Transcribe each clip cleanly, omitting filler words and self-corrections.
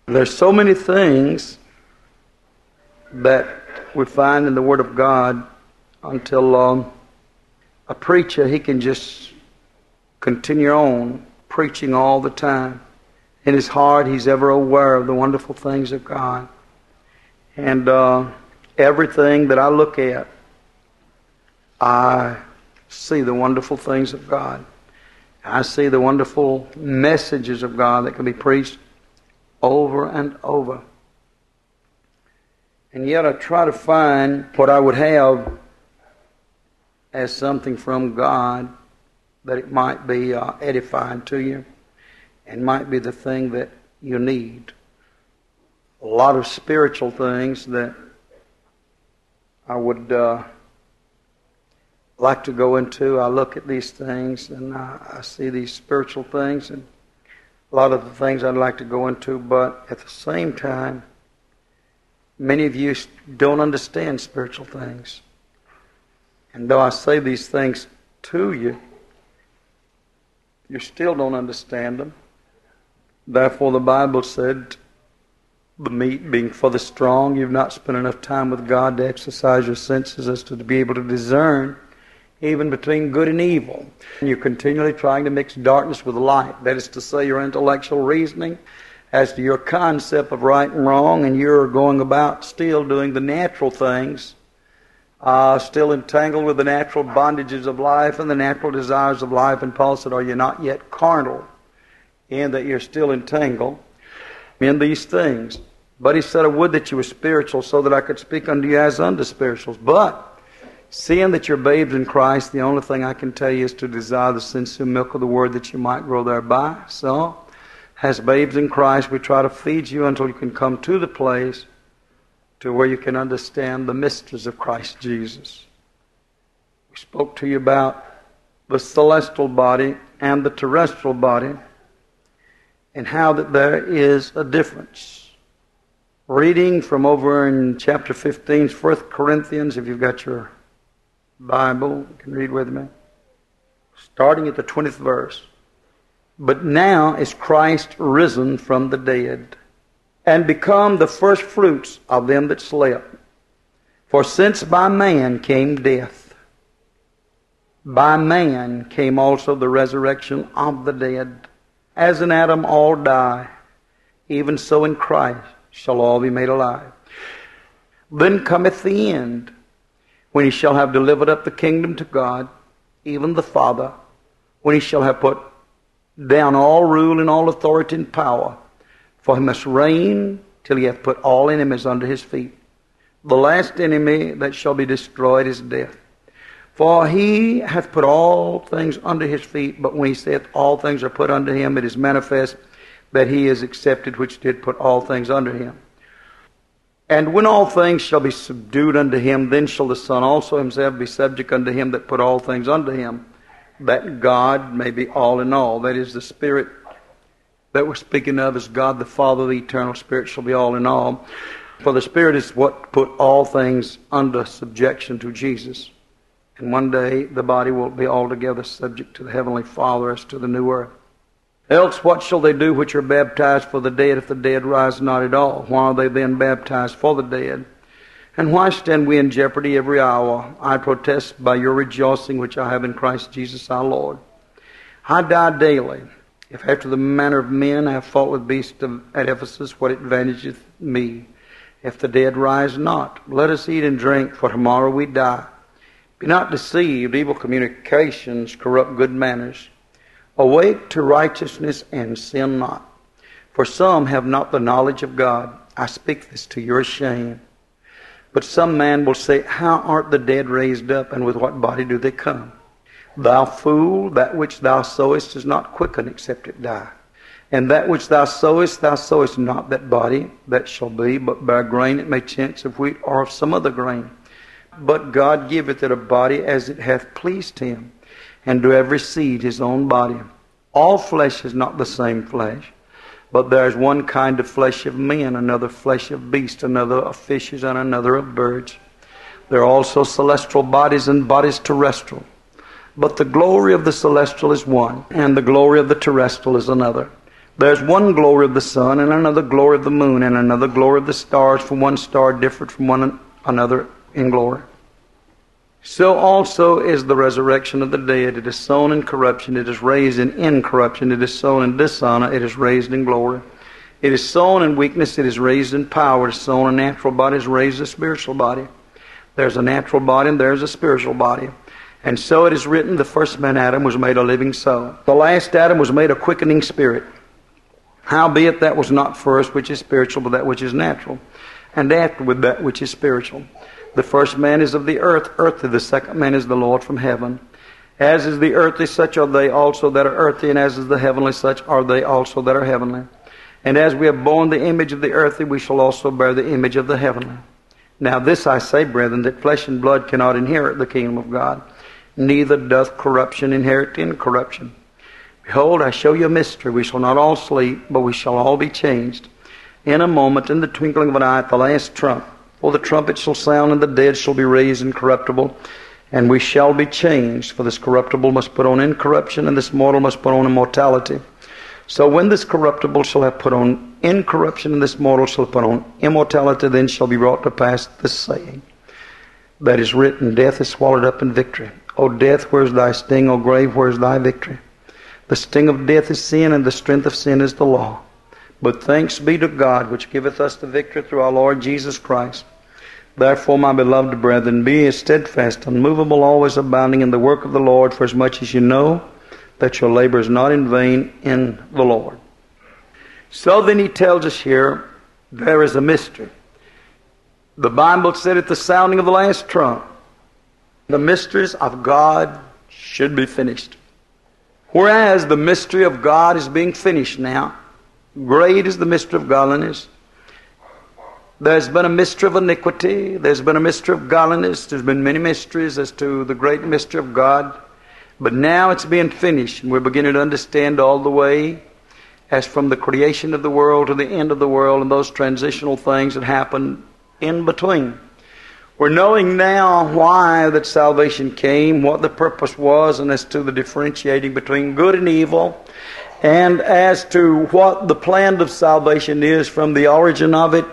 There's so many things that we find in the Word of God until a preacher, he can just continue on preaching all the time. In his heart, he's ever aware of the wonderful things of God. And everything that I look at, I see the wonderful things of God. I see the wonderful messages of God that can be preached over and over. And yet I try to find what I would have as something from God that it might be edifying to you and might be the thing that you need. A lot of spiritual things that I would like to go into. I look at these things and I see these spiritual things and a lot of the things I'd like to go into, but at the same time, many of you don't understand spiritual things. And though I say these things to you, you still don't understand them. Therefore, the Bible said, the meat being for the strong, you've not spent enough time with God to exercise your senses as to be able to discern even between good and evil. And you're continually trying to mix darkness with light. That is to say, your intellectual reasoning as to your concept of right and wrong, and you're going about still doing the natural things, still entangled with the natural bondages of life and the natural desires of life. And Paul said, are you not yet carnal, in that you're still entangled in these things? But he said, I would that you were spiritual, so that I could speak unto you as unto spirituals. But seeing that you're babes in Christ, the only thing I can tell you is to desire the sincere milk of the Word, that you might grow thereby. So, as babes in Christ, we try to feed you until you can come to the place to where you can understand the mysteries of Christ Jesus. We spoke to you about the celestial body and the terrestrial body, and how that there is a difference. Reading from over in chapter 15, 1 Corinthians, if you've got your Bible, you can read with me. Starting at the 20th verse. But now is Christ risen from the dead, and become the first fruits of them that slept. For since by man came death, by man came also the resurrection of the dead. As in Adam all die, even so in Christ shall all be made alive. Then cometh the end, when he shall have delivered up the kingdom to God, even the Father, when he shall have put down all rule and all authority and power. For he must reign till he hath put all enemies under his feet. The last enemy that shall be destroyed is death. For he hath put all things under his feet, but when he saith all things are put under him, it is manifest that he is accepted which did put all things under him. And when all things shall be subdued unto him, then shall the Son also himself be subject unto him that put all things under him, that God may be all in all. That is, the Spirit that we're speaking of is God the Father, the eternal Spirit shall be all in all. For the Spirit is what put all things under subjection to Jesus. And one day the body will be altogether subject to the Heavenly Father as to the new earth. Else what shall they do which are baptized for the dead, if the dead rise not at all? Why are they then baptized for the dead? And why stand we in jeopardy every hour? I protest by your rejoicing which I have in Christ Jesus our Lord. I die daily. If after the manner of men I have fought with beasts at Ephesus, what advantageth me? If the dead rise not, let us eat and drink, for tomorrow we die. Be not deceived, evil communications corrupt good manners. Awake to righteousness and sin not. For some have not the knowledge of God. I speak this to your shame. But some man will say, how art the dead raised up, and with what body do they come? Thou fool, that which thou sowest is not quickened except it die. And that which thou sowest not that body that shall be, but by grain it may chance of wheat or of some other grain. But God giveth it a body as it hath pleased him, and to every seed his own body. All flesh is not the same flesh, but there is one kind of flesh of men, another flesh of beasts, another of fishes, and another of birds. There are also celestial bodies and bodies terrestrial. But the glory of the celestial is one, and the glory of the terrestrial is another. There's one glory of the sun, and another glory of the moon, and another glory of the stars, for one star different from one another in glory. So also is the resurrection of the dead. It is sown in corruption, it is raised in incorruption. It is sown in dishonor, it is raised in glory. It is sown in weakness, it is raised in power. It is sown a natural body, it is raised a spiritual body. There's a natural body and there's a spiritual body. And so it is written, the first man Adam was made a living soul. The last Adam was made a quickening spirit. Howbeit that was not first which is spiritual, but that which is natural. And afterward that which is spiritual. The first man is of the earth, earthly. The second man is the Lord from heaven. As is the earthly, such are they also that are earthly, and as is the heavenly, such are they also that are heavenly. And as we have borne the image of the earthly, we shall also bear the image of the heavenly. Now this I say, brethren, that flesh and blood cannot inherit the kingdom of God, neither doth corruption inherit incorruption. Behold, I show you a mystery. We shall not all sleep, but we shall all be changed. In a moment, in the twinkling of an eye, at the last trump. For the trumpet shall sound, and the dead shall be raised incorruptible, and we shall be changed. For this corruptible must put on incorruption, and this mortal must put on immortality. So when this corruptible shall have put on incorruption, and this mortal shall put on immortality, then shall be brought to pass this saying that is written, death is swallowed up in victory. O death, where is thy sting? O grave, where is thy victory? The sting of death is sin, and the strength of sin is the law. But thanks be to God, which giveth us the victory through our Lord Jesus Christ. Therefore, my beloved brethren, be ye steadfast, unmovable, always abounding in the work of the Lord, for as much as you know that your labor is not in vain in the Lord. So then he tells us here, there is a mystery. The Bible said at the sounding of the last trump, the mysteries of God should be finished. Whereas the mystery of God is being finished now. Great is the mystery of godliness. There's been a mystery of iniquity. There's been a mystery of godliness. There's been many mysteries as to the great mystery of God. But now it's being finished, and we're beginning to understand all the way as from the creation of the world to the end of the world and those transitional things that happen in between. We're knowing now why that salvation came, what the purpose was, and as to the differentiating between good and evil, and as to what the plan of salvation is from the origin of it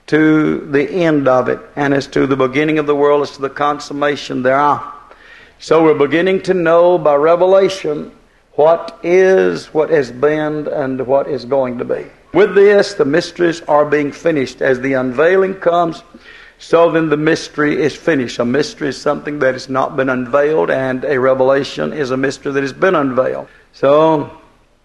to the end of it, and as to the beginning of the world, as to the consummation thereof. So we're beginning to know by revelation what is, what has been, and what is going to be. With this, the mysteries are being finished. As the unveiling comes, so then the mystery is finished. A mystery is something that has not been unveiled, and a revelation is a mystery that has been unveiled. So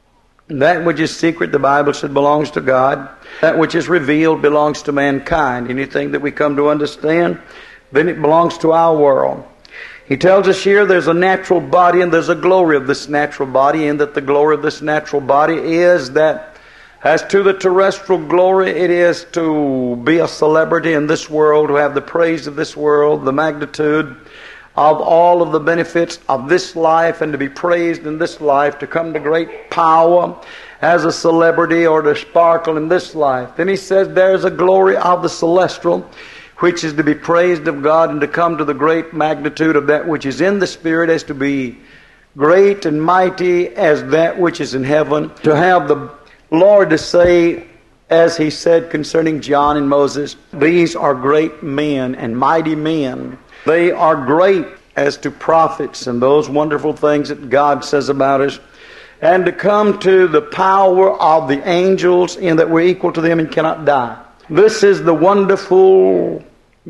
that which is secret, the Bible said, belongs to God. That which is revealed belongs to mankind. Anything that we come to understand, then it belongs to our world. He tells us here there's a natural body and there's a glory of this natural body, and that the glory of this natural body is that as to the terrestrial glory, it is to be a celebrity in this world, to have the praise of this world, the magnitude of all of the benefits of this life, and to be praised in this life, to come to great power as a celebrity or to sparkle in this life. Then he says there's a glory of the celestial, which is to be praised of God and to come to the great magnitude of that which is in the Spirit, as to be great and mighty as that which is in heaven. To have the Lord to say, as he said concerning John and Moses, these are great men and mighty men. They are great as to prophets and those wonderful things that God says about us. And to come to the power of the angels, in that we're equal to them and cannot die. This is the wonderful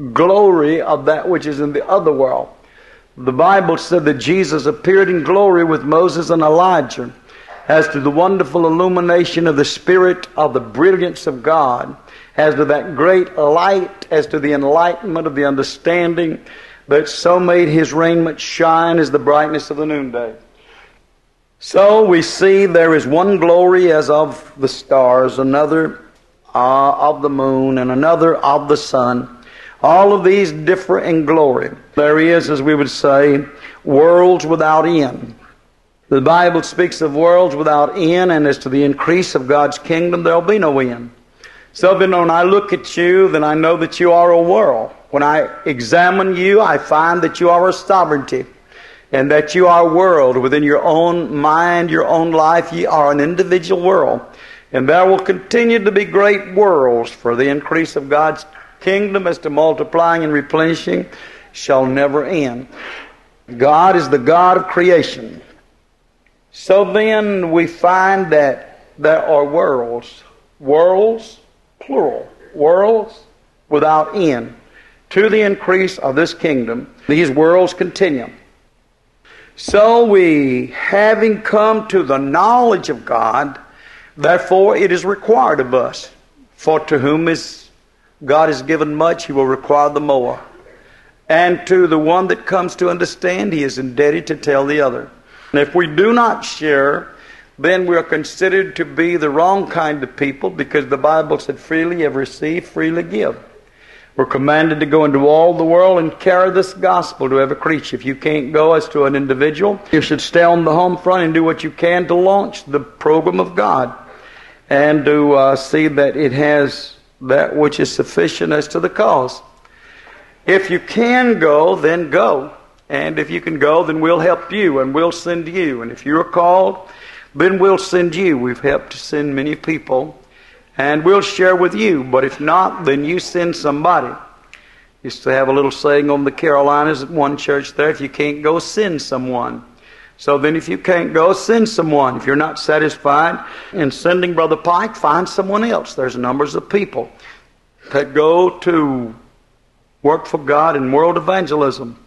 glory of that which is in the other world. The Bible said that Jesus appeared in glory with Moses and Elijah, as to the wonderful illumination of the Spirit, of the brilliance of God, as to that great light, as to the enlightenment of the understanding that so made his raiment shine as the brightness of the noonday. So we see there is one glory as of the stars, another of the moon, and another of the sun. All of these differ in glory. There is, as we would say, worlds without end. The Bible speaks of worlds without end, and as to the increase of God's kingdom, there will be no end. So then when I look at you, then I know that you are a world. When I examine you, I find that you are a sovereignty, and that you are a world within your own mind, your own life. You are an individual world. And there will continue to be great worlds, for the increase of God's kingdom as to multiplying and replenishing shall never end. God is the God of creation. So then we find that there are worlds, plural, worlds without end, to the increase of this kingdom. These worlds continue. So we, having come to the knowledge of God, therefore it is required of us, for to whom God has given much, He will require the more. And to the one that comes to understand, he is indebted to tell the other. And if we do not share, then we are considered to be the wrong kind of people, because the Bible said, freely you have received, freely give. We're commanded to go into all the world and carry this gospel to every creature. If you can't go as to an individual, you should stay on the home front and do what you can to launch the program of God, and to see that it has that which is sufficient as to the cause. If you can go, then go. And if you can go, then we'll help you and we'll send you. And if you're called, then we'll send you. We've helped to send many people, and we'll share with you. But if not, then you send somebody. Used to have a little saying on the Carolinas at one church there, if you can't go, send someone. So then if you can't go, send someone. If you're not satisfied in sending Brother Pike, find someone else. There's numbers of people that go to work for God in world evangelism.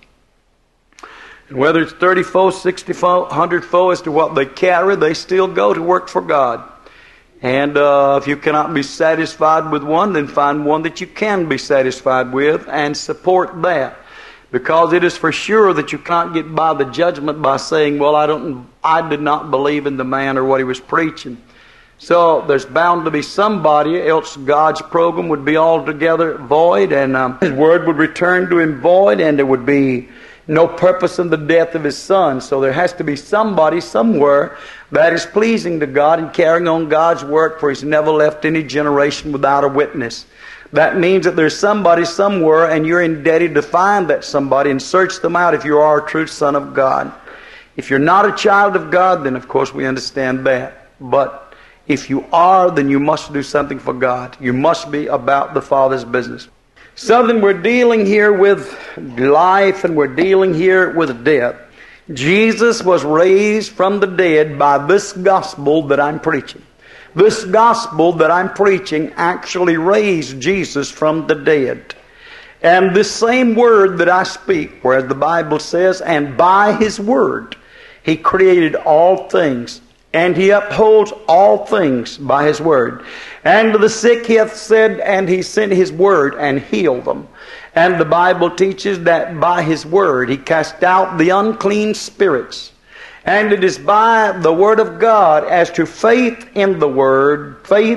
And whether it's 30-fold, 60-fold, 100-fold as to what they carry, they still go to work for God. And if you cannot be satisfied with one, then find one that you can be satisfied with and support that. Because it is for sure that you can't get by the judgment by saying, well, I did not believe in the man or what he was preaching. So there's bound to be somebody, else God's program would be altogether void, and His word would return to Him void, and there would be no purpose in the death of His Son. So there has to be somebody somewhere that is pleasing to God and carrying on God's work, for He's never left any generation without a witness. That means that there's somebody somewhere, and you're indebted to find that somebody and search them out if you are a true son of God. If you're not a child of God, then of course we understand that. But if you are, then you must do something for God. You must be about the Father's business. So then we're dealing here with life, and we're dealing here with death. Jesus was raised from the dead by this gospel that I'm preaching. This gospel that I'm preaching actually raised Jesus from the dead. And this same word that I speak, where the Bible says, and by His word He created all things, and He upholds all things by His word. And to the sick He hath said, and He sent His word and healed them. And the Bible teaches that by His word He cast out the unclean spirits. And it is by the word of God as to faith in the word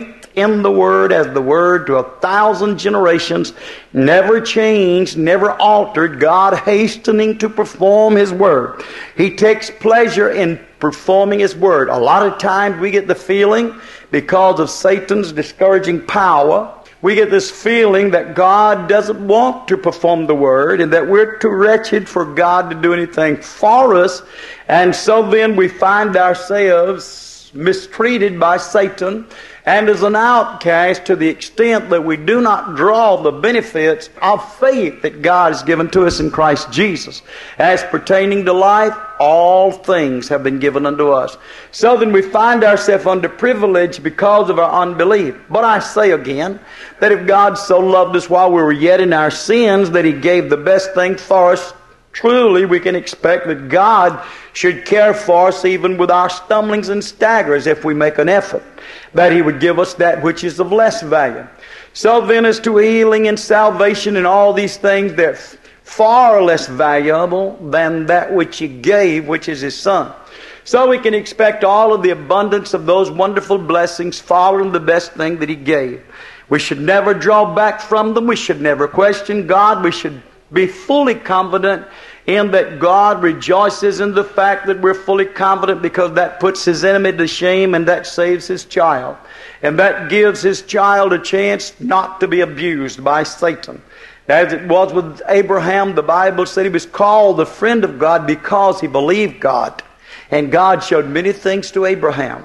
as the word to 1,000 generations, never changed, never altered, God hastening to perform His word. He takes pleasure in performing His word. A lot of times we get the feeling, because of Satan's discouraging power, we get this feeling that God doesn't want to perform the word, and that we're too wretched for God to do anything for us. And so then we find ourselves mistreated by Satan and as an outcast, to the extent that we do not draw the benefits of faith that God has given to us in Christ Jesus. As pertaining to life, all things have been given unto us. So then we find ourselves underprivileged because of our unbelief. But I say again, that if God so loved us while we were yet in our sins, that He gave the best thing for us, truly we can expect that God should care for us even with our stumblings and staggers if we make an effort, that He would give us that which is of less value. So then as to healing and salvation and all these things, they're far less valuable than that which He gave, which is His Son. So we can expect all of the abundance of those wonderful blessings following the best thing that He gave. We should never draw back from them. We should never question God. We should be fully confident in that God rejoices in the fact that we're fully confident, because that puts His enemy to shame, and that saves His child. And that gives His child a chance not to be abused by Satan. As it was with Abraham, the Bible said he was called the friend of God because he believed God. And God showed many things to Abraham.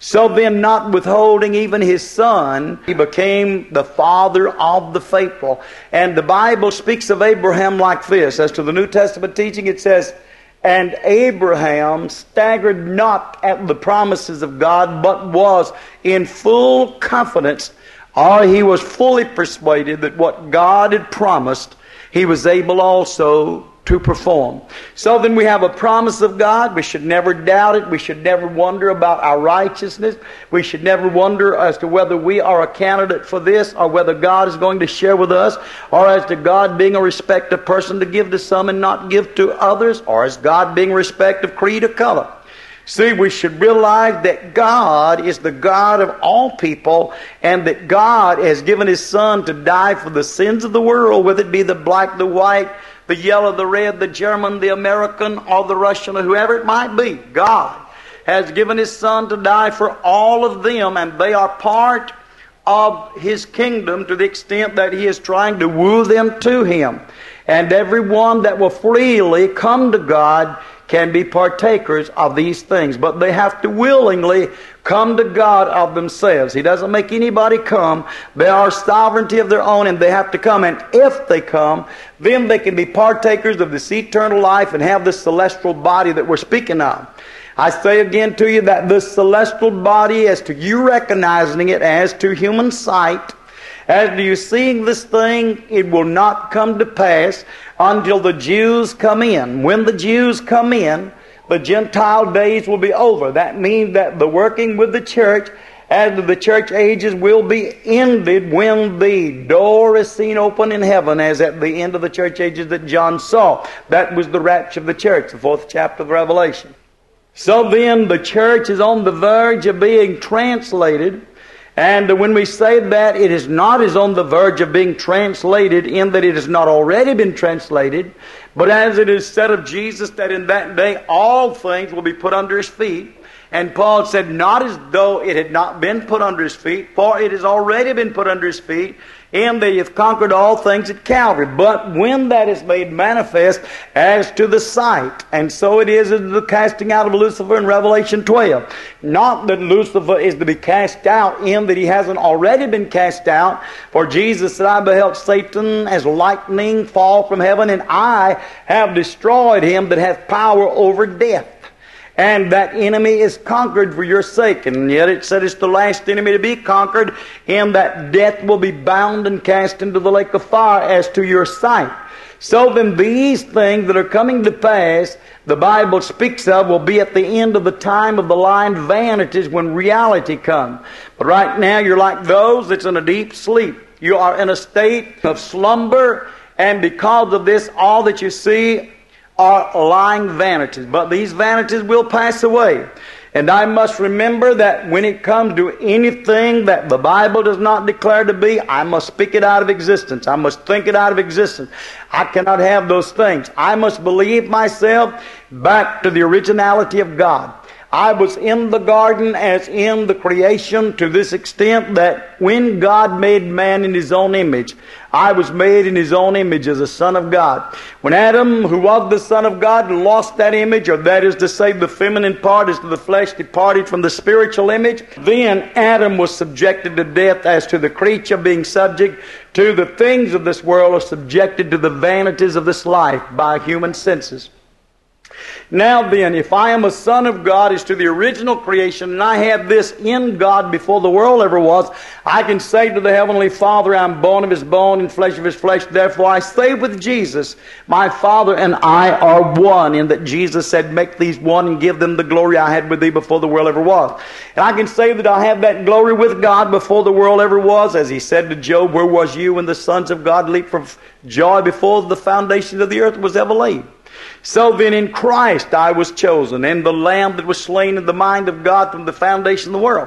So then, not withholding even his son, he became the father of the faithful. And the Bible speaks of Abraham like this. As to the New Testament teaching, it says, and Abraham staggered not at the promises of God, but was in full confidence, or he was fully persuaded that what God had promised, he was able also to perform. So then we have a promise of God. We should never doubt it. We should never wonder about our righteousness. We should never wonder as to whether we are a candidate for this, or whether God is going to share with us, or as to God being a respective person to give to some and not give to others, or as God being a respective creed or color. See, we should realize that God is the God of all people, and that God has given His Son to die for the sins of the world, whether it be the black, the white, the yellow, the red, the German, the American, or the Russian, or whoever it might be. God has given His Son to die for all of them, and they are part of His kingdom to the extent that He is trying to woo them to Him. And everyone that will freely come to God can be partakers of these things. But they have to willingly come to God of themselves. He doesn't make anybody come. They are sovereignty of their own, and they have to come. And if they come, then they can be partakers of this eternal life and have this celestial body that we're speaking of. I say again to you that this celestial body, as to you recognizing it as to human sight, as to you seeing this thing, it will not come to pass until the Jews come in. When the Jews come in, the Gentile days will be over. That means that the working with the church as the church ages will be ended when the door is seen open in heaven, as at the end of the church ages that John saw. That was the rapture of the church, the 4th chapter of Revelation. So then the church is on the verge of being translated. And when we say that, it is not as on the verge of being translated in that it has not already been translated, but as it is said of Jesus that in that day all things will be put under His feet. And Paul said, not as though it had not been put under His feet, for it has already been put under His feet, and that He hath conquered all things at Calvary. But when that is made manifest as to the sight, and so it is in the casting out of Lucifer in Revelation 12. Not that Lucifer is to be cast out in that he hasn't already been cast out. For Jesus said, I beheld Satan as lightning fall from heaven, and I have destroyed him that hath power over death. And that enemy is conquered for your sake. And yet it said it's the last enemy to be conquered, and that death will be bound and cast into the lake of fire as to your sight. So then these things that are coming to pass, the Bible speaks of, will be at the end of the time of the lying vanities when reality comes. But right now you're like those that's in a deep sleep. You are in a state of slumber, and because of this, all that you see are lying vanities. But these vanities will pass away. And I must remember that when it comes to anything that the Bible does not declare to be, I must speak it out of existence. I must think it out of existence. I cannot have those things. I must believe myself back to the originality of God. I was in the garden as in the creation to this extent that when God made man in His own image, I was made in His own image as a son of God. When Adam, who was the son of God, lost that image, or that is to say the feminine part as to the flesh departed from the spiritual image, then Adam was subjected to death as to the creature being subject to the things of this world, or subjected to the vanities of this life by human senses. Now then, if I am a son of God as to the original creation, and I have this in God before the world ever was, I can say to the Heavenly Father, I'm bone of His bone and flesh of His flesh. Therefore I say with Jesus, my Father and I are one, in that Jesus said, make these one and give them the glory I had with Thee before the world ever was. And I can say that I have that glory with God before the world ever was, as He said to Job, where was you when the sons of God leaped for joy before the foundations of the earth was ever laid? So then in Christ I was chosen, and the Lamb that was slain in the mind of God from the foundation of the world.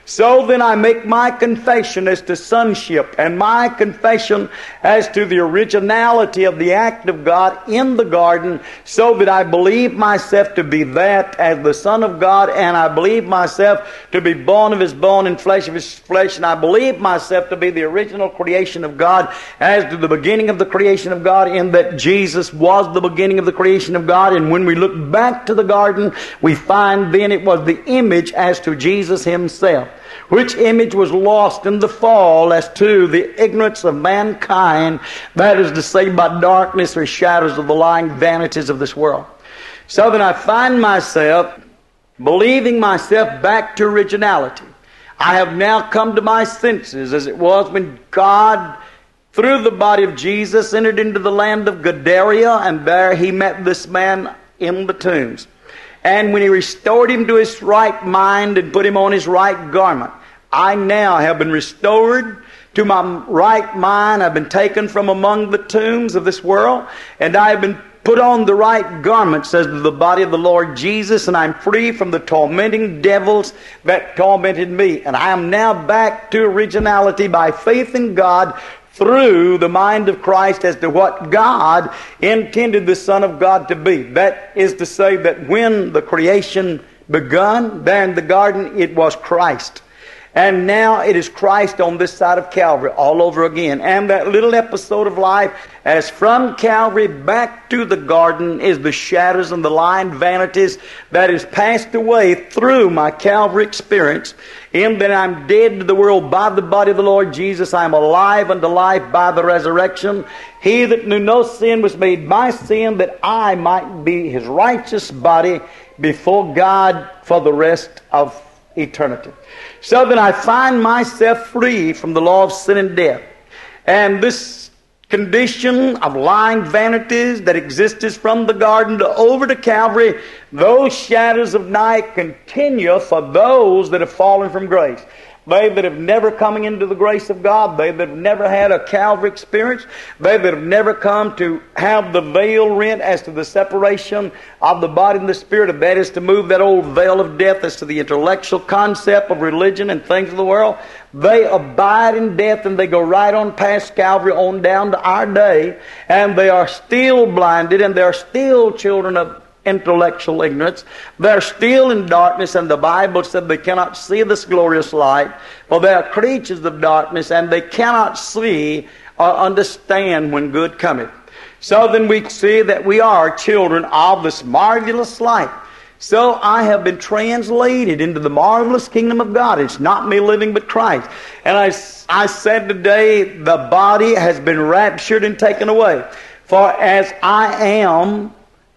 So then I make my confession as to sonship and my confession as to the originality of the act of God in the garden, so that I believe myself to be that as the Son of God, and I believe myself to be bone of His bone and flesh of His flesh, and I believe myself to be the original creation of God as to the beginning of the creation of God, in that Jesus was the beginning of the creation of God. And when we look back to the garden, we find then it was the image as to Jesus Himself, which image was lost in the fall as to the ignorance of mankind, that is to say, by darkness or shadows of the lying vanities of this world. So then I find myself believing myself back to originality. I have now come to my senses, as it was when God, through the body of Jesus, entered into the land of Gadara, and there He met this man in the tombs. And when He restored him to his right mind and put him on his right garment, I now have been restored to my right mind. I've been taken from among the tombs of this world, and I have been put on the right garment, says the body of the Lord Jesus, and I'm free from the tormenting devils that tormented me. And I am now back to originality by faith in God through the mind of Christ as to what God intended the Son of God to be. That is to say that when the creation begun, there in the garden, it was Christ. And now it is Christ on this side of Calvary all over again. And that little episode of life, as from Calvary back to the garden, is the shadows and the lying vanities that is passed away through my Calvary experience. In that I'm dead to the world by the body of the Lord Jesus. I am alive unto life by the resurrection. He that knew no sin was made my sin, that I might be His righteous body before God for the rest of eternity. So then I find myself free from the law of sin and death. And this condition of lying vanities that existed from the garden to over to Calvary, those shadows of night continue for those that have fallen from grace. They that have never come into the grace of God, they that have never had a Calvary experience, they that have never come to have the veil rent as to the separation of the body and the spirit, and that is to move that old veil of death as to the intellectual concept of religion and things of the world. They abide in death, and they go right on past Calvary on down to our day, and they are still blinded, and they are still children of intellectual ignorance. They're still in darkness, and the Bible said they cannot see this glorious light, for they are creatures of darkness, and they cannot see or understand when good cometh. So then we see that we are children of this marvelous light. So I have been translated into the marvelous kingdom of God. It's not me living, but Christ. And I said today, the body has been raptured and taken away. For as I am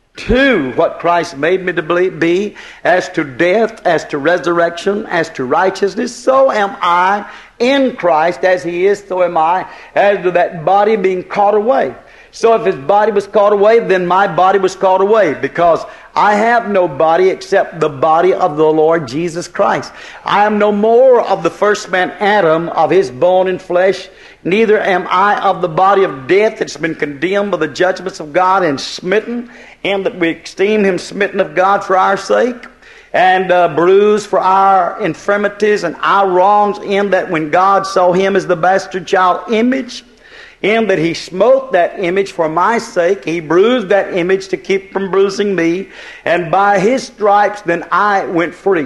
to what Christ made me to be, as to death, as to resurrection, as to righteousness, so am I in Christ. As He is, so am I, as to that body being caught away. So if His body was caught away, then my body was caught away, because I have no body except the body of the Lord Jesus Christ. I am no more of the first man Adam, of his bone and flesh. Neither am I of the body of death that's been condemned by the judgments of God and smitten, and that we esteem Him smitten of God for our sake, and bruised for our infirmities and our wrongs, in that when God saw Him as the bastard child image, in that He smote that image for my sake, He bruised that image to keep from bruising me, and by His stripes then I went free.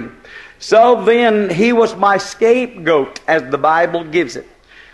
So then He was my scapegoat, as the Bible gives it.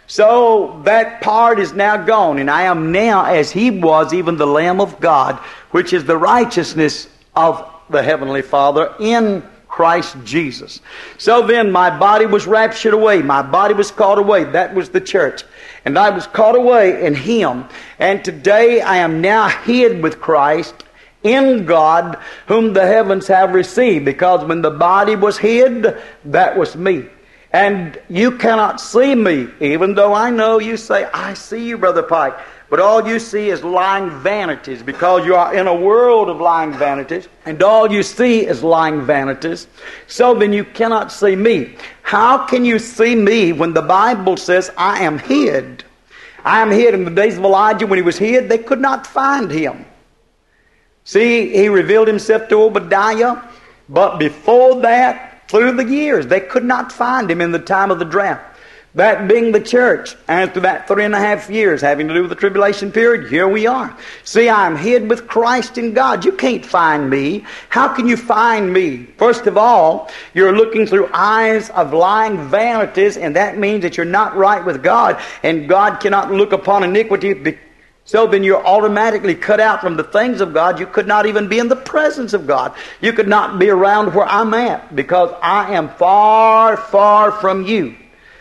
So that part is now gone, and I am now, as He was, even the Lamb of God, which is the righteousness of the Heavenly Father in Christ Jesus. So then my body was raptured away. My body was caught away. That was the church. And I was caught away in Him. And today I am now hid with Christ in God, whom the heavens have received. Because when the body was hid, that was me. And you cannot see me, even though I know you say, I see you, Brother Pike. But all you see is lying vanities, because you are in a world of lying vanities, and all you see is lying vanities. So then you cannot see me. How can you see me when the Bible says I am hid? I am hid. In the days of Elijah, when he was hid, they could not find him. See, he revealed himself to Obadiah, but before that, through the years. They could not find him in the time of the drought. That being the church, after that 3.5 years having to do with the tribulation period, here we are. See, I'm hid with Christ in God. You can't find me. How can you find me? First of all, you're looking through eyes of lying vanities, and that means that you're not right with God, and God cannot look upon iniquity. So then you're automatically cut out from the things of God. You could not even be in the presence of God. You could not be around where I'm at, because I am far, far from you.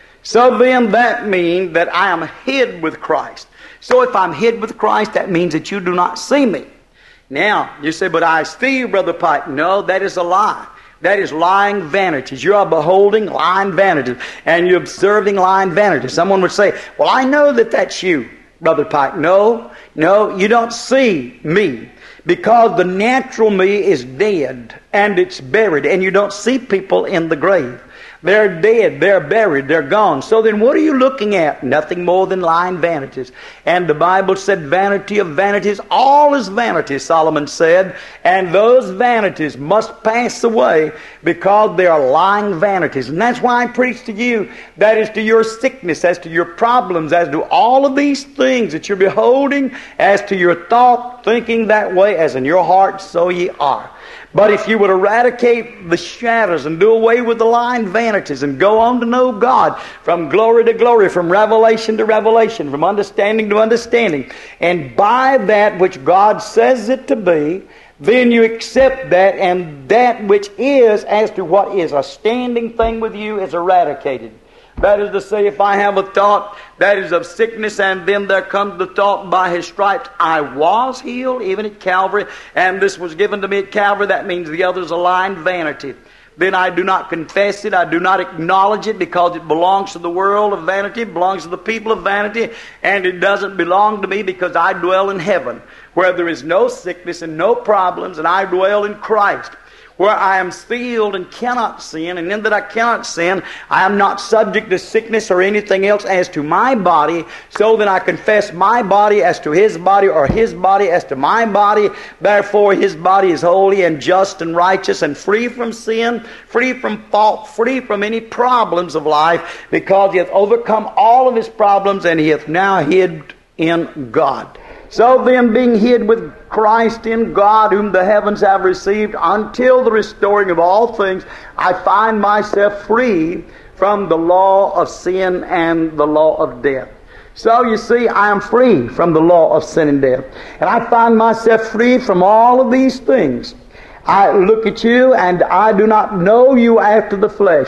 So then that means that I am hid with Christ. So if I'm hid with Christ, that means that you do not see me. Now, you say, but I see you, Brother Pike. No, that is a lie. That is lying vanities. You are beholding lying vanities, and you're observing lying vanities. Someone would say, well, I know that that's you, Brother Pike. No, you don't see me, because the natural me is dead, and it's buried, and you don't see people in the grave. They're dead, they're buried, they're gone. So then what are you looking at? Nothing more than lying vanities. And the Bible said, vanity of vanities, all is vanity, Solomon said. And those vanities must pass away, because they are lying vanities. And that's why I preach to you, that is to your sickness, as to your problems, as to all of these things that you're beholding, as to your thought, thinking that way, as in your heart, so ye are. But if you would eradicate the shadows and do away with the lying vanities and go on to know God from glory to glory, from revelation to revelation, from understanding to understanding, and by that which God says it to be, then you accept that, and that which is as to what is a standing thing with you is eradicated. That is to say, if I have a thought that is of sickness, and then there comes the thought, by His stripes I was healed, even at Calvary, and this was given to me at Calvary, that means the other is a lying vanity. Then I do not confess it, I do not acknowledge it, because it belongs to the world of vanity, it belongs to the people of vanity, and it doesn't belong to me, because I dwell in heaven, where there is no sickness and no problems, and I dwell in Christ, where I am sealed and cannot sin, and in that I cannot sin, I am not subject to sickness or anything else as to my body, so that I confess my body as to His body, or His body as to my body. Therefore His body is holy and just and righteous and free from sin, free from fault, free from any problems of life, because He hath overcome all of His problems, and He hath now hid in God. So then, being hid with Christ in God, whom the heavens have received, until the restoring of all things, I find myself free from the law of sin and the law of death. So you see, I am free from the law of sin and death. And I find myself free from all of these things. I look at you, and I do not know you after the flesh.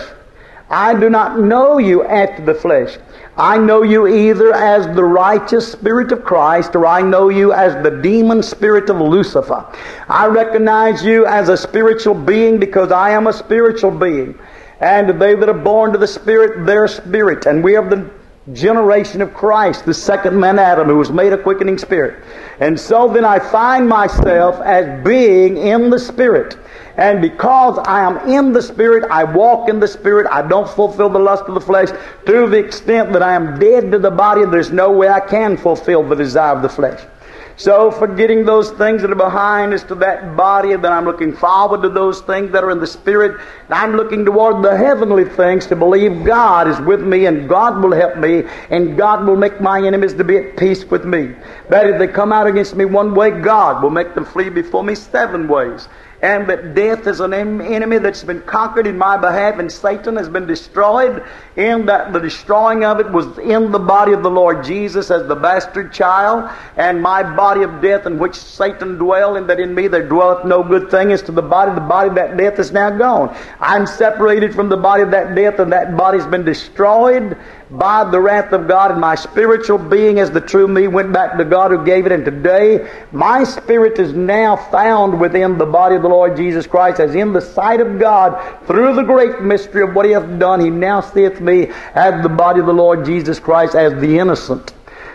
I do not know you after the flesh. I know you either as the righteous spirit of Christ, or I know you as the demon spirit of Lucifer. I recognize you as a spiritual being, because I am a spiritual being. And they that are born to the Spirit, their spirit. And we are the generation of Christ, the second man Adam, who was made a quickening spirit. And so then I find myself as being in the Spirit. And because I am in the Spirit, I walk in the Spirit, I don't fulfill the lust of the flesh, to the extent that I am dead to the body, there's no way I can fulfill the desire of the flesh. So forgetting those things that are behind as to that body, then I'm looking forward to those things that are in the Spirit. And I'm looking toward the heavenly things to believe God is with me, and God will help me, and God will make my enemies to be at peace with me. That if they come out against me one way, God will make them flee before me 7 ways. And that death is an enemy that's been conquered in my behalf, and Satan has been destroyed, in that the destroying of it was in the body of the Lord Jesus as the bastard child, and my body of death in which Satan dwelled, and that in me there dwelleth no good thing. As to the body of that death is now gone. I'm separated from the body of that death, and that body's been destroyed by the wrath of God, and my spiritual being as the true me went back to God who gave it. And today my spirit is now found within the body of the Lord Jesus Christ, as in the sight of God, through the great mystery of what He hath done, He now seeth me as the body of the Lord Jesus Christ, as the innocent.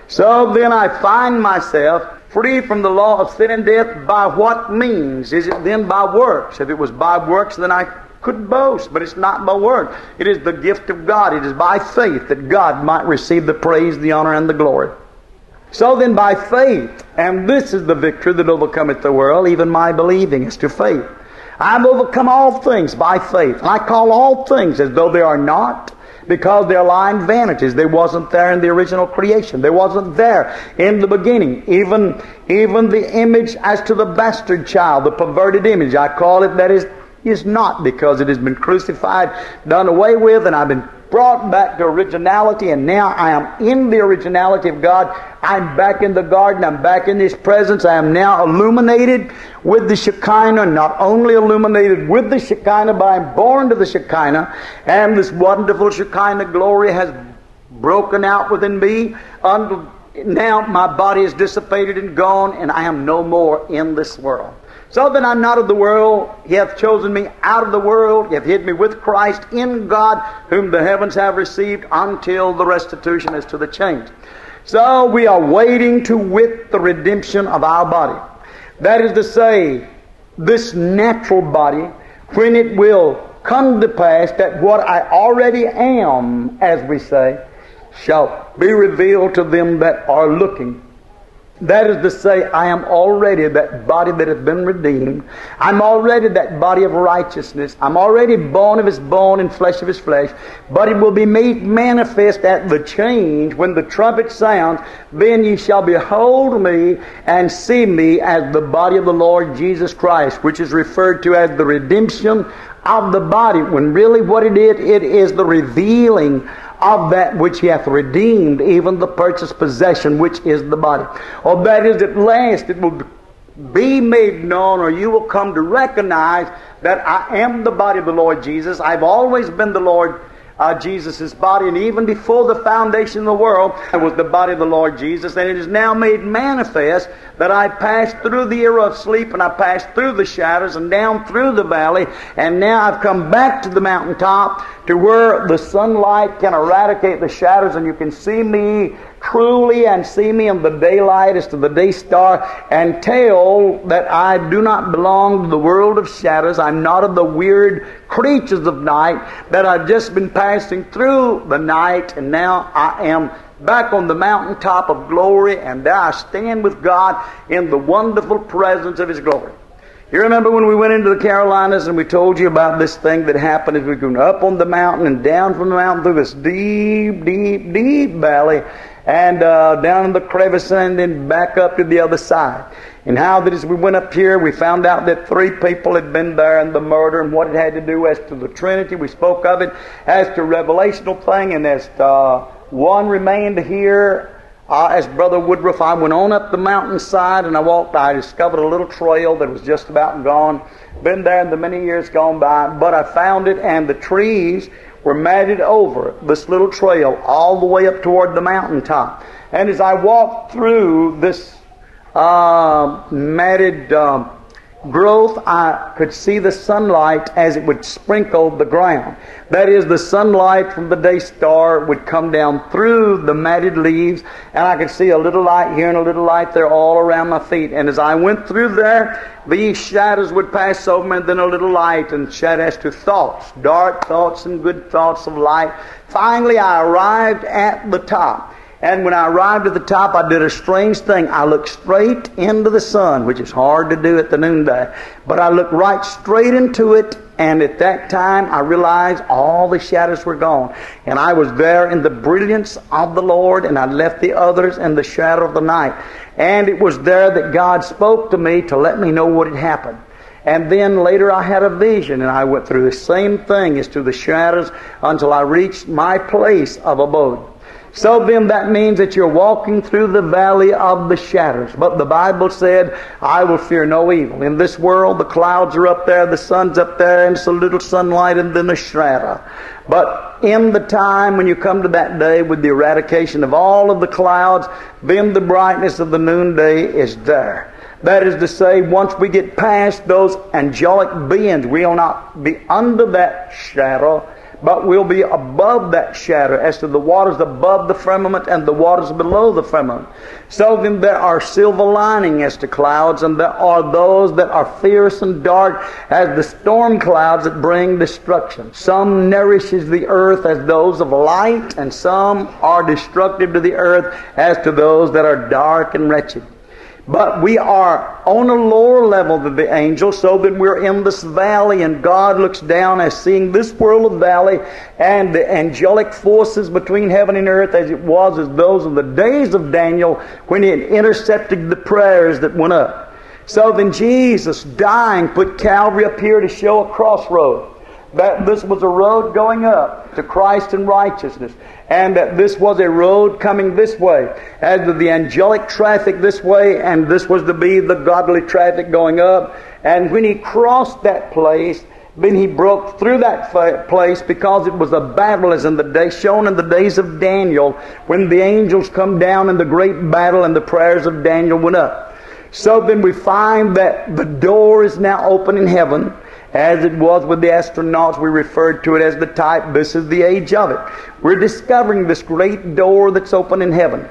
So then I find myself free from the law of sin and death. By what means? Is it then by works? If it was by works, then I could boast, but it's not by word. It is the gift of God. It is by faith that God might receive the praise, the honor, and the glory. So then by faith, and this is the victory that overcometh the world, even my believing is to faith. I've overcome all things by faith. And I call all things as though they are not, because they're lying vanities. They wasn't there in the original creation. They wasn't there in the beginning. Even the image as to the bastard child, the perverted image, I call it that is not, because it has been crucified, done away with, and I've been brought back to originality, and now I am in the originality of God. I'm back in the garden. I'm back in His presence. I am now illuminated with the Shekinah. Not only illuminated with the Shekinah, but I'm born to the Shekinah, and this wonderful Shekinah glory has broken out within me. Now my body is dissipated and gone, and I am no more in this world. So that I'm not of the world, He hath chosen me out of the world, He hath hid me with Christ in God, whom the heavens have received, until the restitution as to the change. So we are waiting to wit the redemption of our body. That is to say, this natural body, when it will come to pass that what I already am, as we say, shall be revealed to them that are looking. That is to say, I am already that body that has been redeemed. I'm already that body of righteousness. I'm already bone of His bone and flesh of His flesh. But it will be made manifest at the change when the trumpet sounds. Then ye shall behold me and see me as the body of the Lord Jesus Christ, which is referred to as the redemption of the body, when really what it is the revealing of that which He hath redeemed, even the purchased possession, which is the body. Or that is, at last it will be made known, or you will come to recognize that I am the body of the Lord Jesus. I've always been the Lord Jesus' body, and even before the foundation of the world, I was the body of the Lord Jesus, and it is now made manifest that I passed through the era of sleep, and I passed through the shadows and down through the valley, and now I've come back to the mountaintop to where the sunlight can eradicate the shadows, and you can see me truly and see me in the daylight as to the day star, and tell that I do not belong to the world of shadows. I'm not of the weird creatures of night, that I've just been passing through the night, and now I am back on the mountaintop of glory, and there I stand with God in the wonderful presence of His glory. You remember when we went into the Carolinas and we told you about this thing that happened as we were going up on the mountain and down from the mountain through this deep, deep, deep valley, and down in the crevice and then back up to the other side. And how that as we went up here, we found out that 3 people had been there in the murder, and what it had to do as to the Trinity. We spoke of it as to revelational thing, and as one remained here. As Brother Woodruff, I went on up the mountainside and I discovered a little trail that was just about gone. Been there in the many years gone by, but I found it, and the trees were matted over this little trail all the way up toward the mountaintop. And as I walked through this matted growth, I could see the sunlight as it would sprinkle the ground. That is, the sunlight from the day star would come down through the matted leaves, and I could see a little light here and a little light there all around my feet. And as I went through there, these shadows would pass over me, and then a little light, and shadows to thoughts, dark thoughts and good thoughts of light. Finally, I arrived at the top. And when I arrived at the top, I did a strange thing. I looked straight into the sun, which is hard to do at the noonday. But I looked right straight into it, and at that time I realized all the shadows were gone. And I was there in the brilliance of the Lord, and I left the others in the shadow of the night. And it was there that God spoke to me to let me know what had happened. And then later I had a vision, and I went through the same thing as to the shadows until I reached my place of abode. So then that means that you're walking through the valley of the shadows. But the Bible said, I will fear no evil. In this world, the clouds are up there, the sun's up there, and it's a little sunlight and then a shadow. But in the time when you come to that day with the eradication of all of the clouds, then the brightness of the noonday is there. That is to say, once we get past those angelic beings, we'll not be under that shadow, but we'll be above that shadow, as to the waters above the firmament and the waters below the firmament. So then there are silver lining as to clouds, and there are those that are fierce and dark as the storm clouds that bring destruction. Some nourishes the earth as those of light, and some are destructive to the earth as to those that are dark and wretched. But we are on a lower level than the angels, so that we're in this valley, and God looks down as seeing this world of valley and the angelic forces between heaven and earth as it was as those of the days of Daniel when he had intercepted the prayers that went up. So then Jesus, dying, put Calvary up here to show a crossroad. That this was a road going up to Christ and righteousness, and that this was a road coming this way, as to the angelic traffic this way, and this was to be the godly traffic going up. And when he crossed that place, then he broke through that place, because it was a battle as in the day shown in the days of Daniel, when the angels come down in the great battle and the prayers of Daniel went up. So then we find that the door is now open in heaven. As it was with the astronauts, we referred to it as the type. This is the age of it. We're discovering this great door that's open in heaven.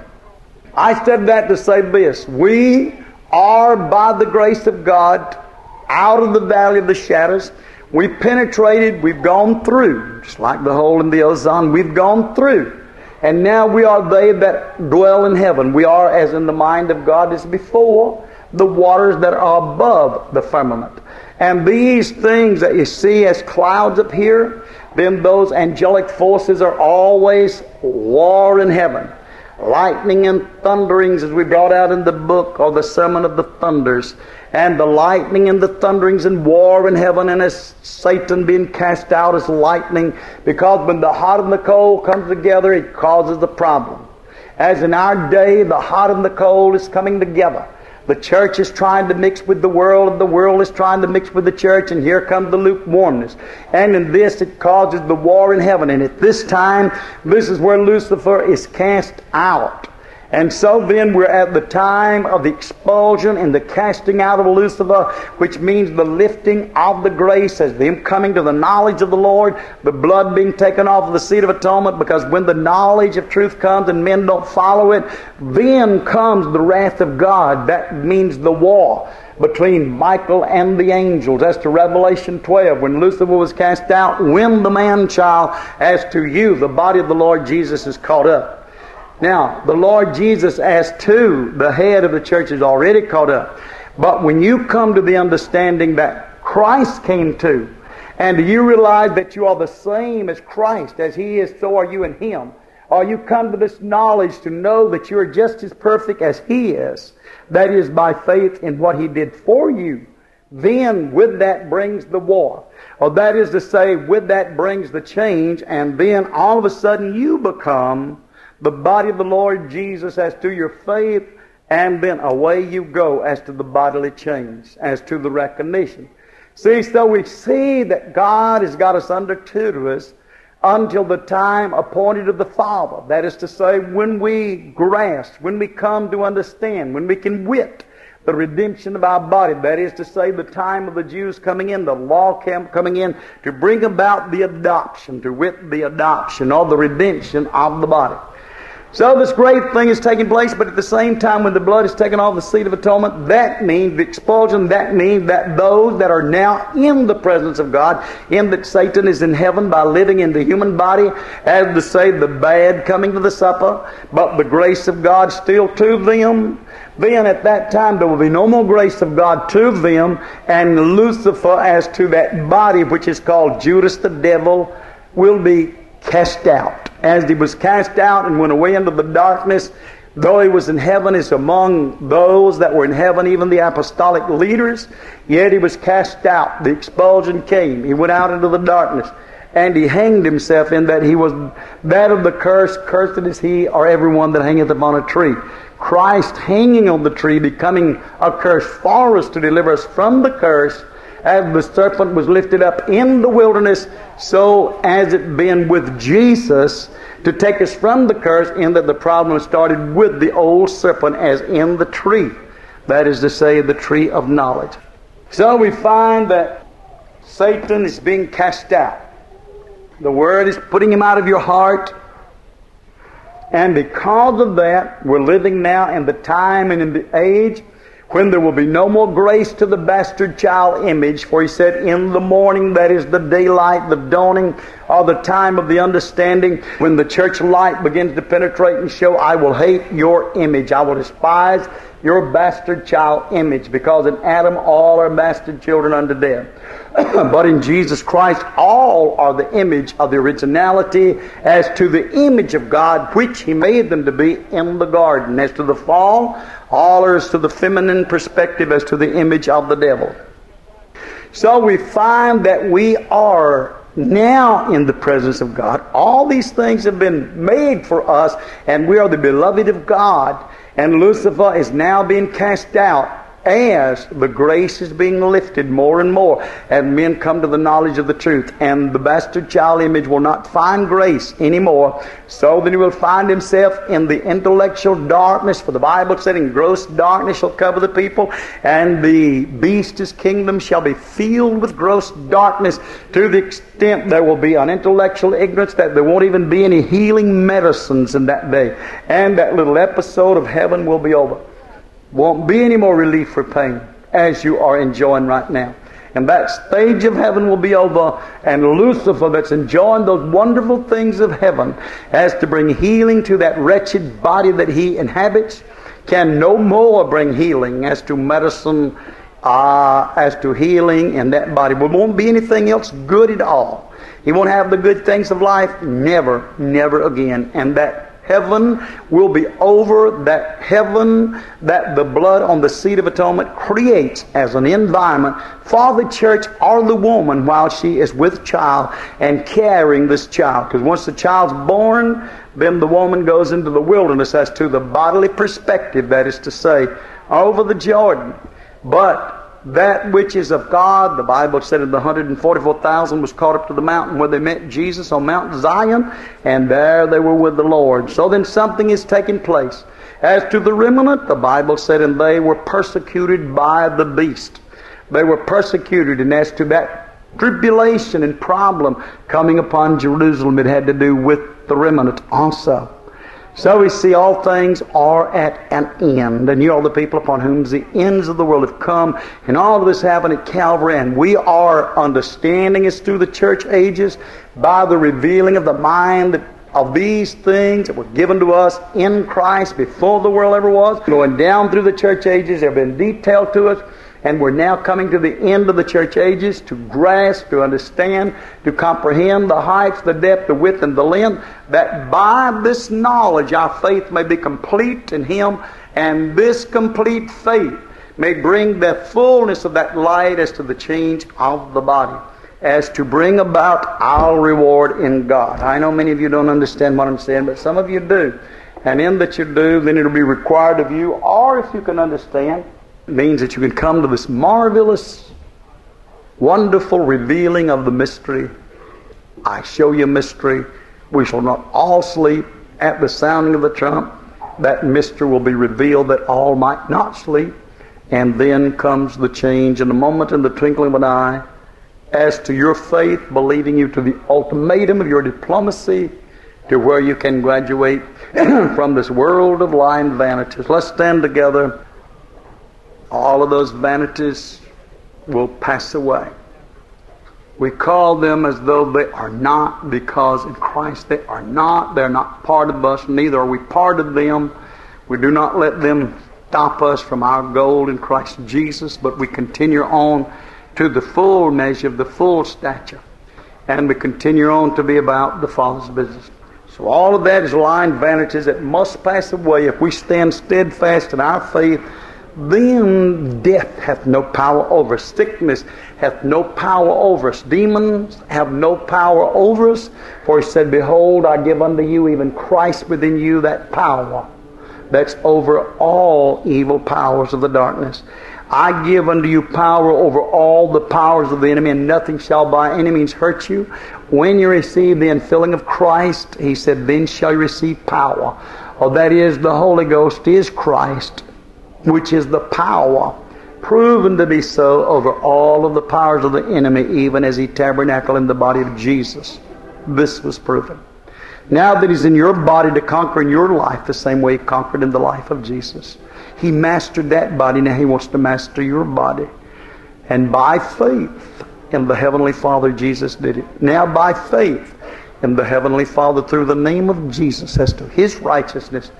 I said that to say this. We are, by the grace of God, out of the valley of the shadows. We've penetrated, we've gone through. Just like the hole in the ozone, we've gone through. And now we are they that dwell in heaven. We are as in the mind of God as before, the waters that are above the firmament. And these things that you see as clouds up here, then those angelic forces are always war in heaven. Lightning and thunderings, as we brought out in the book, or the Sermon of the Thunders. And the lightning and the thunderings and war in heaven, and as Satan being cast out as lightning. Because when the hot and the cold comes together, it causes the problem. As in our day, the hot and the cold is coming together. The church is trying to mix with the world, and the world is trying to mix with the church, and here comes the lukewarmness. And in this, it causes the war in heaven. And at this time, this is where Lucifer is cast out. And so then we're at the time of the expulsion and the casting out of Lucifer, which means the lifting of the grace as them coming to the knowledge of the Lord, the blood being taken off of the seat of atonement, because when the knowledge of truth comes and men don't follow it, then comes the wrath of God. That means the war between Michael and the angels. As to Revelation 12, when Lucifer was cast out, when the man-child, as to you, the body of the Lord Jesus is caught up. Now, the Lord Jesus, as to the head of the church, is already caught up. But when you come to the understanding that Christ came to, and you realize that you are the same as Christ, as He is, so are you in Him, or you come to this knowledge to know that you are just as perfect as He is, that is by faith in what He did for you, then with that brings the war. Or that is to say, with that brings the change, and then all of a sudden you become the body of the Lord Jesus as to your faith, and then away you go as to the bodily change, as to the recognition. See, so we see that God has got us under tutelage until the time appointed of the Father. That is to say, when we grasp, when we come to understand, when we can wit the redemption of our body. That is to say, the time of the Jews coming in, the law coming in to bring about the adoption, to wit the adoption or the redemption of the body. So this great thing is taking place, but at the same time, when the blood is taken off the seat of atonement, that means the expulsion. That means that those that are now in the presence of God, in that Satan is in heaven by living in the human body, as to say, the bad coming to the supper, but the grace of God still to them. Then at that time there will be no more grace of God to them, and Lucifer, as to that body which is called Judas the devil, will be cast out. As he was cast out and went away into the darkness, though he was in heaven, is among those that were in heaven, even the apostolic leaders, yet he was cast out. The expulsion came. He went out into the darkness, and he hanged himself, in that he was that of the curse. Cursed is he or everyone that hangeth upon a tree. Christ hanging on the tree, becoming a curse for us to deliver us from the curse, as the serpent was lifted up in the wilderness, so as it been with Jesus to take us from the curse, in that the problem started with the old serpent as in the tree. That is to say, the tree of knowledge. So we find that Satan is being cast out. The Word is putting him out of your heart. And because of that, we're living now in the time and in the age when there will be no more grace to the bastard child image. For he said, in the morning, that is the daylight, the dawning, or the time of the understanding, when the church light begins to penetrate and show, I will hate your image. I will despise your bastard child image, because in Adam all are bastard children unto death. But in Jesus Christ all are the image of the originality as to the image of God which He made them to be in the garden. As to the fall, all are as to the feminine perspective as to the image of the devil. So we find that we are now in the presence of God. All these things have been made for us, and we are the beloved of God. And Lucifer is now being cast out as the grace is being lifted more and more, and men come to the knowledge of the truth. And the bastard child image will not find grace anymore. So then he will find himself in the intellectual darkness. For the Bible said, in gross darkness shall cover the people, and the beast's kingdom shall be filled with gross darkness, to the extent there will be an intellectual ignorance that there won't even be any healing medicines in that day. And that little episode of heaven will be over. Won't be any more relief for pain as you are enjoying right now. And that stage of heaven will be over, and Lucifer, that's enjoying those wonderful things of heaven as to bring healing to that wretched body that he inhabits, can no more bring healing as to medicine, as to healing in that body. There won't be anything else good at all. He won't have the good things of life. Never, never again. And that heaven will be over, that heaven that the blood on the seat of atonement creates as an environment for the church or the woman while she is with child and carrying this child. Because once the child's born, then the woman goes into the wilderness as to the bodily perspective, that is to say, over the Jordan. But that which is of God, the Bible said in the 144,000 was caught up to the mountain where they met Jesus on Mount Zion, and there they were with the Lord. So then something is taking place. As to the remnant, the Bible said, and they were persecuted by the beast. They were persecuted, and as to that tribulation and problem coming upon Jerusalem, it had to do with the remnant also. So we see all things are at an end, and you are the people upon whom the ends of the world have come, and all of this happened at Calvary, and we are understanding as through the church ages by the revealing of the mind of these things that were given to us in Christ before the world ever was. Going down through the church ages, they've been detailed to us, and we're now coming to the end of the church ages to grasp, to understand, to comprehend the heights, the depth, the width, and the length, that by this knowledge our faith may be complete in Him, and this complete faith may bring the fullness of that light as to the change of the body, as to bring about our reward in God. I know many of you don't understand what I'm saying, but some of you do. And in that you do, then it'll be required of you, or if you can understand, means that you can come to this marvelous, wonderful revealing of the mystery. I show you mystery. We shall not all sleep at the sounding of the trump. That mystery will be revealed that all might not sleep. And then comes the change in a moment, in the twinkling of an eye, as to your faith, believing you to the ultimatum of your diplomacy, to where you can graduate from this world of lying vanities. Let's stand together. All of those vanities will pass away. We call them as though they are not, because in Christ they are not. They're not part of us, neither are we part of them. We do not let them stop us from our goal in Christ Jesus, but we continue on to the full measure of the full stature. And we continue on to be about the Father's business. So all of that is lying vanities that must pass away. If we stand steadfast in our faith, then death hath no power over us. Sickness hath no power over us. Demons have no power over us. For He said, behold, I give unto you even Christ within you, that power that's over all evil powers of the darkness. I give unto you power over all the powers of the enemy, and nothing shall by any means hurt you. When you receive the infilling of Christ, He said, then shall you receive power. Oh, that is, the Holy Ghost is Christ, which is the power, proven to be so over all of the powers of the enemy, even as He tabernacled in the body of Jesus. This was proven. Now that He's in your body to conquer in your life the same way He conquered in the life of Jesus. He mastered that body, now He wants to master your body. And by faith in the Heavenly Father, Jesus did it. Now by faith in the Heavenly Father, through the name of Jesus, as to His righteousness,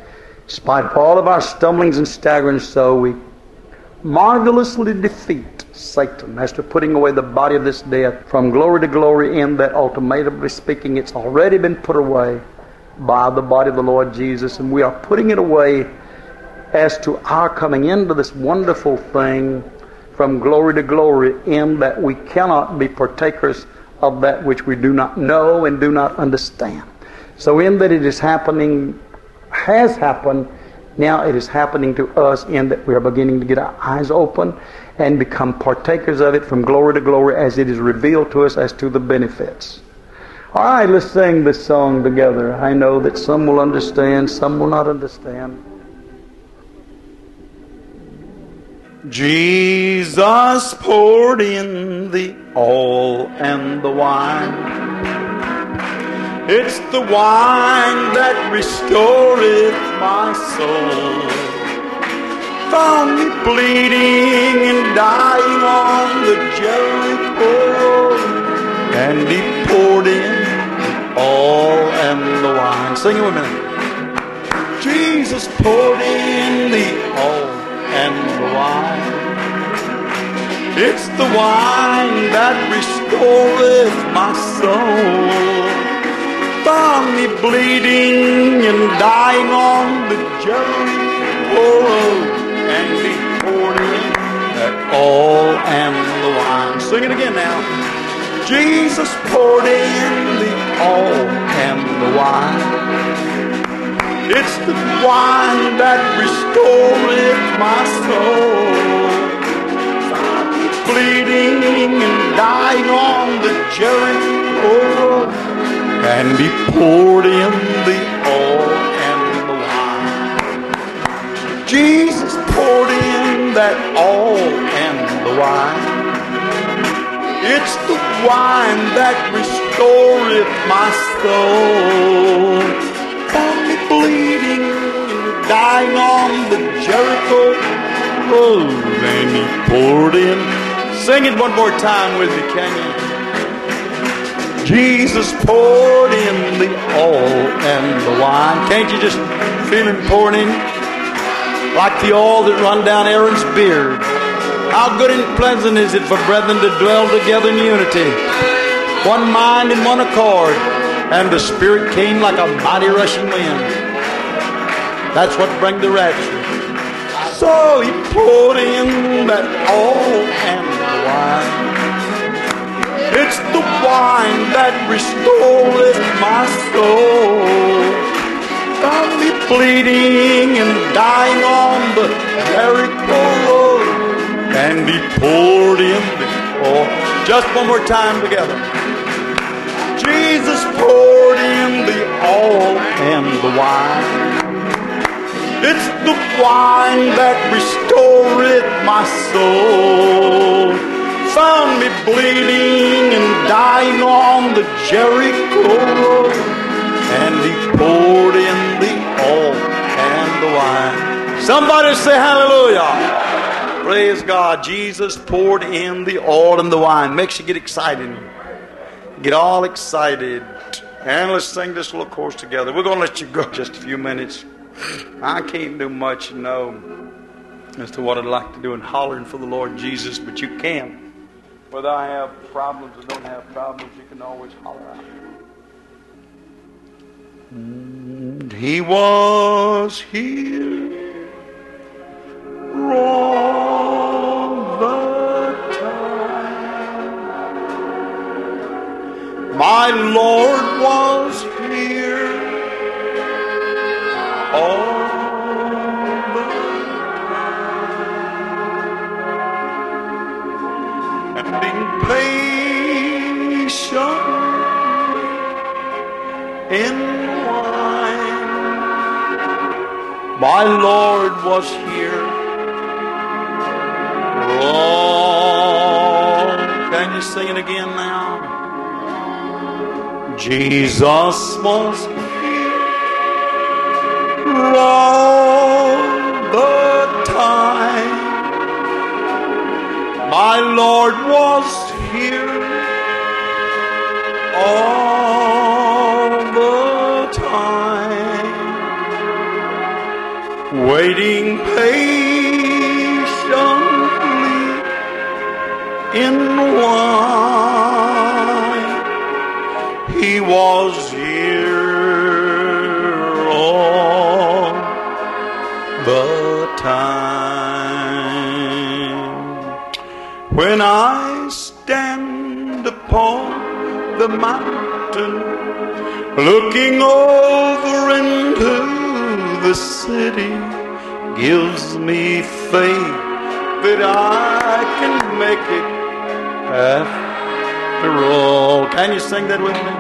spite of all of our stumblings and staggerings, so we marvelously defeat Satan as to putting away the body of this death from glory to glory, in that ultimately speaking it's already been put away by the body of the Lord Jesus, and we are putting it away as to our coming into this wonderful thing from glory to glory, in that we cannot be partakers of that which we do not know and do not understand. So in that it is happening, has happened, now it is happening to us, in that we are beginning to get our eyes open and become partakers of it from glory to glory as it is revealed to us as to the benefits. All right, let's sing this song together. I know that some will understand, some will not understand. Jesus poured in the oil and the wine. It's the wine that restoreth my soul. Found me bleeding and dying on the Jericho road, and He poured in the oil and the wine. Sing it with me. Jesus poured in the oil and the wine. It's the wine that restoreth my soul. Found me bleeding and dying on the Jericho road, and He poured in that oil and the wine. Sing it again now. Jesus poured in the oil and the wine. It's the wine that restoreth my soul. Found me bleeding and dying on the Jericho road, and He poured in the oil and the wine. Jesus poured in that oil and the wine. It's the wine that restoreth my soul. Found me bleeding and dying on the Jericho road, and He poured in. Sing it one more time with me, can you? Jesus poured in the oil and the wine. Can't you just feel Him pouring in? Like the oil that run down Aaron's beard. How good and pleasant is it for brethren to dwell together in unity, one mind and one accord. And the Spirit came like a mighty rushing wind. That's what bring the rapture. So He poured in that oil and the wine. It's the wine that restoreth my soul. Found me bleeding and dying on the Jericho road, and He poured in the oil. Just one more time together. Jesus poured in the oil and the wine. It's the wine that restoreth my soul. Found me bleeding and dying on the Jericho road, and He poured in the oil and the wine. Somebody say hallelujah. Praise God. Jesus poured in the oil and the wine. Makes you get excited. Get all excited. And let's sing this little chorus together. We're going to let you go just a few minutes. I can't do much, as to what I'd like to do in hollering for the Lord Jesus, but you can. Whether I have problems or don't have problems, you can always holler out. He was here all the time. My Lord was here all the time, and being patient in wine. My Lord was here. Oh, can you sing it again now? Jesus was here all the time. My Lord was here all the time. waiting patiently in wine. He was here all the time. When I stand upon the mountain, looking over into the city, gives me faith that I can make it after all. Can you sing that with me?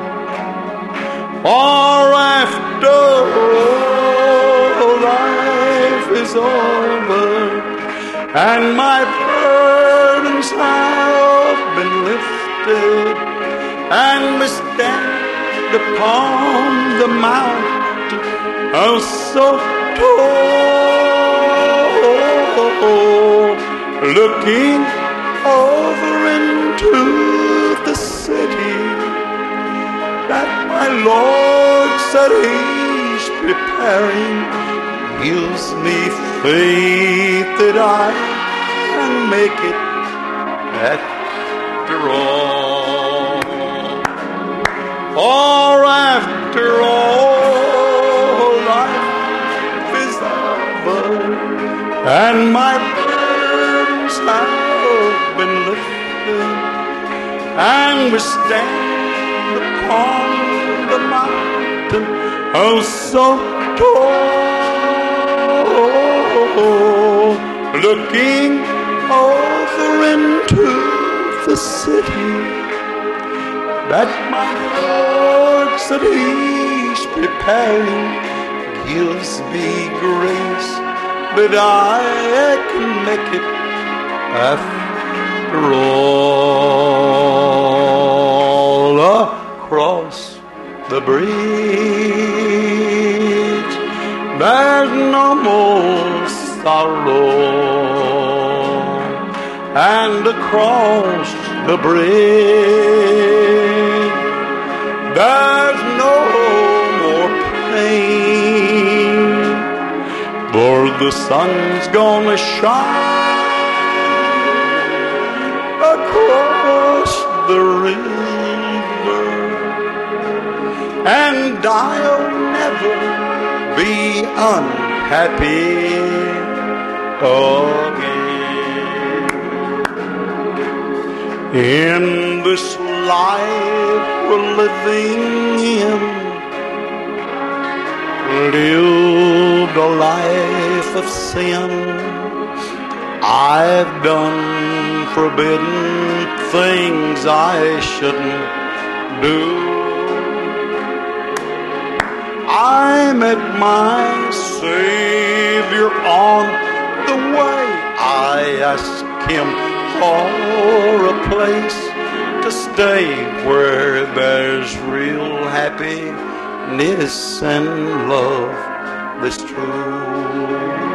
For after all, life is over, and my burdens have been lifted, and we stand upon the mountain, oh so tall, looking over into the city that my Lord said He's preparing, gives me faith that I can make it after all. For after all, life is over, and my burdens have been lifted, and we stand upon the mountain, oh so tall, looking over into the city that my Lord said He's preparing, gives me grace that I can make it after all. Across the bridge, there's no more sorrow, and across the bridge, there's no more pain, for the sun's gonna shine across the river, and I'll never be unhappy again. In this life we're living in, lived a life of sin. I've done forbidden things I shouldn't do. I met my Savior on the way. I asked Him for a place to stay where there's real happiness and love that's true.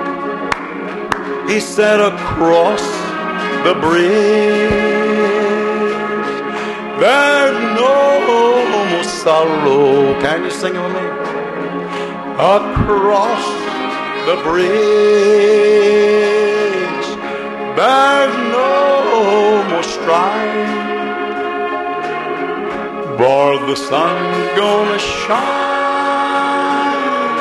He said, across the bridge, there's no more sorrow. Can you sing it with me? Across the bridge, there's no more strife, for the sun's gonna shine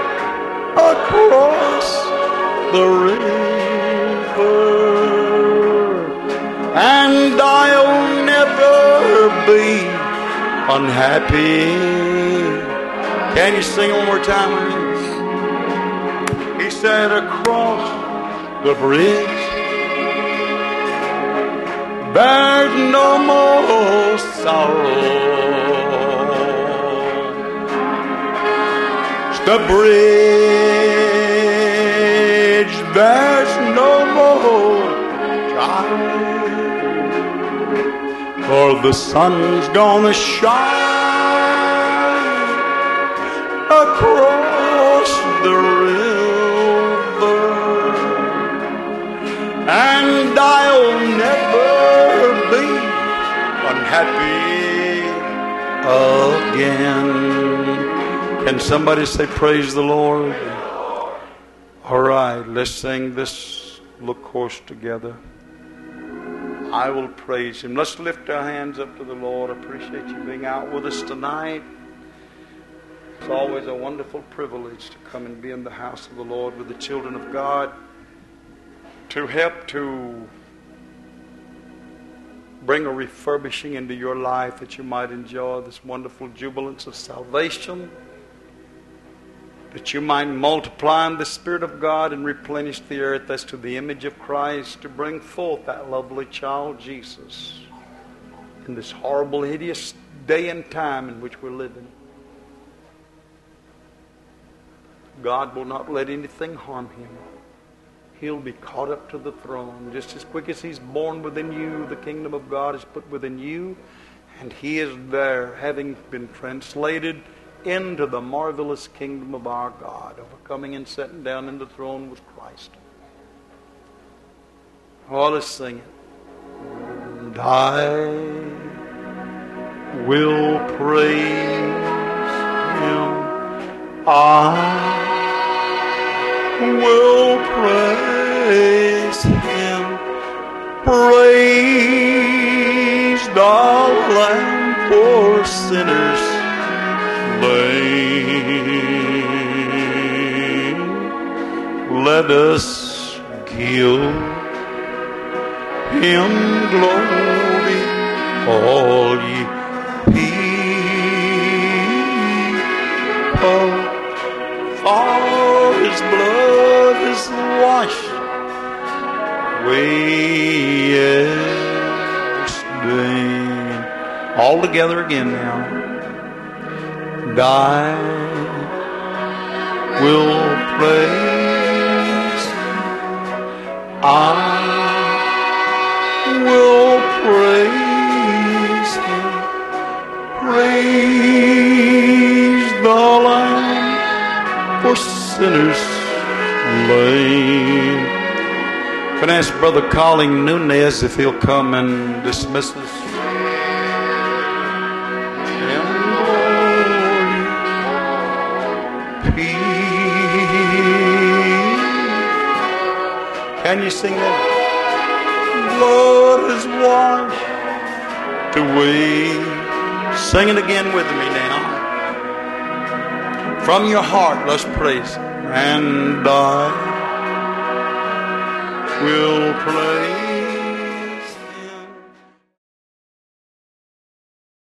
across the river, and I'll never be unhappy. Can you sing one more time with me? He said, across the bridge, there's no more sorrow. The bridge, there's no more time, for the sun's gonna shine across the river, and I'll never be unhappy again. Can somebody say praise the Lord? All right, let's sing this little chorus together. I will praise Him. Let's lift our hands up to the Lord. I appreciate you being out with us tonight. It's always a wonderful privilege to come and be in the house of the Lord with the children of God, to help to bring a refurbishing into your life that you might enjoy this wonderful jubilance of salvation, that you might multiply in the Spirit of God and replenish the earth as to the image of Christ, to bring forth that lovely child Jesus in this horrible, hideous day and time in which we're living. God will not let anything harm Him. He'll be caught up to the throne. Just as quick as He's born within you, the kingdom of God is put within you, and He is there, having been translated into the marvelous kingdom of our God, overcoming and sitting down in the throne with Christ. Oh, let's sing it. And I will praise Him. I will praise Him. Praise the Lamb for sinners slain. Let us give Him glory, all ye people, for His blood is washed away every stain. All together again now. And I will praise, I will praise Him. Praise the Lamb for sinners slain. Can I ask Brother Colin Nunez if he'll come and dismiss us? Can you sing that? Blood is washed away. Sing it again with me now. From your heart, let's praise. And I will praise.